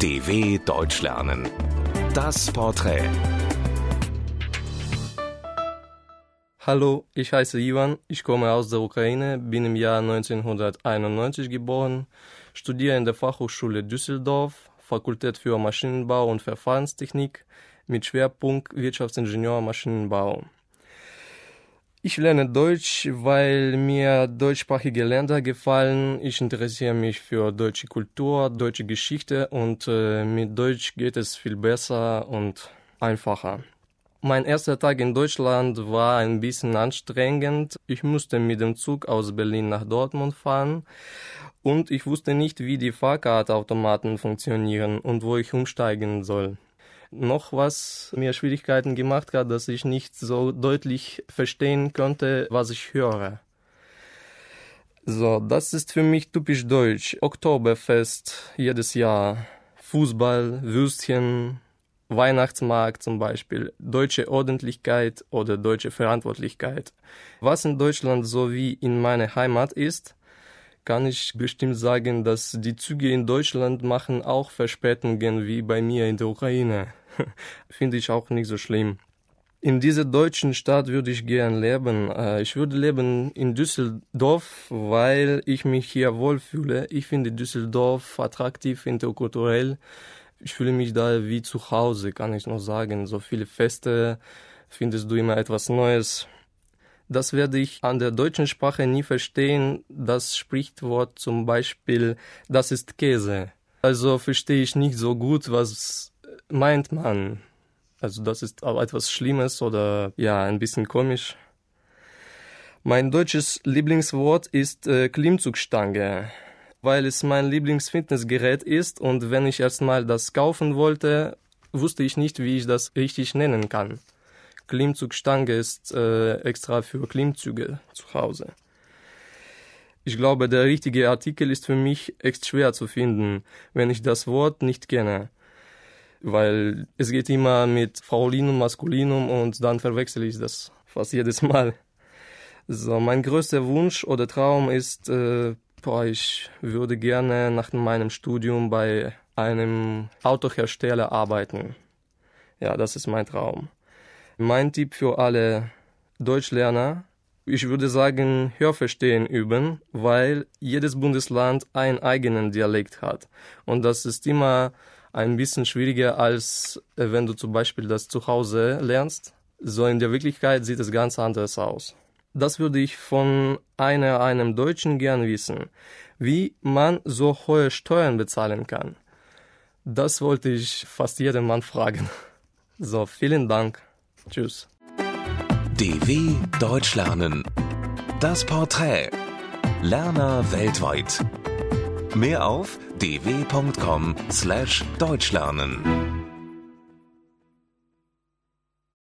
DW Deutsch lernen. Das Porträt. Hallo, ich heiße Ivan, ich komme aus der Ukraine, bin im Jahr 1991 geboren, studiere in der Fachhochschule Düsseldorf, Fakultät für Maschinenbau und Verfahrenstechnik mit Schwerpunkt Wirtschaftsingenieur Maschinenbau. Ich lerne Deutsch, weil mir deutschsprachige Länder gefallen. Ich interessiere mich für deutsche Kultur, deutsche Geschichte und mit Deutsch geht es viel besser und einfacher. Mein erster Tag in Deutschland war ein bisschen anstrengend. Ich musste mit dem Zug aus Berlin nach Dortmund fahren und ich wusste nicht, wie die Fahrkartautomaten funktionieren und wo ich umsteigen soll. Noch was mir Schwierigkeiten gemacht hat, dass ich nicht so deutlich verstehen konnte, was ich höre. So, das ist für mich typisch deutsch. Oktoberfest jedes Jahr, Fußball, Würstchen, Weihnachtsmarkt zum Beispiel, deutsche Ordentlichkeit oder deutsche Verantwortlichkeit. Was in Deutschland so wie in meiner Heimat ist, kann ich bestimmt sagen, dass die Züge in Deutschland machen auch Verspätungen wie bei mir in der Ukraine. Finde ich auch nicht so schlimm. In dieser deutschen Stadt würde ich gern leben. Ich würde leben in Düsseldorf, weil ich mich hier wohlfühle. Ich finde Düsseldorf attraktiv, interkulturell. Ich fühle mich da wie zu Hause, kann ich noch sagen. So viele Feste, findest du immer etwas Neues. Das werde ich an der deutschen Sprache nie verstehen. Das Sprichwort zum Beispiel, das ist Käse. Also verstehe ich nicht so gut, was meint man. Also das ist auch etwas Schlimmes oder ja, ein bisschen komisch. Mein deutsches Lieblingswort ist Klimmzugstange, weil es mein Lieblingsfitnessgerät ist und wenn ich erstmal das kaufen wollte, wusste ich nicht, wie ich das richtig nennen kann. Klimmzugstange ist extra für Klimmzüge zu Hause. Ich glaube, der richtige Artikel ist für mich echt schwer zu finden, wenn ich das Wort nicht kenne. Weil es geht immer mit Fraulinum, Maskulinum und dann verwechsel ich das fast jedes Mal. So, mein größter Wunsch oder Traum ist, ich würde gerne nach meinem Studium bei einem Autohersteller arbeiten. Ja, das ist mein Traum. Mein Tipp für alle Deutschlerner, ich würde sagen, Hörverstehen üben, weil jedes Bundesland einen eigenen Dialekt hat. Und das ist immer ein bisschen schwieriger, als wenn du zum Beispiel das zu Hause lernst. So in der Wirklichkeit sieht es ganz anders aus. Das würde ich von einem Deutschen gern wissen, wie man so hohe Steuern bezahlen kann. Das wollte ich fast jedem Mann fragen. So, vielen Dank. Tschüss. DW Deutsch lernen. Das Porträt. Lerner weltweit. Mehr auf dw.com/deutschlernen.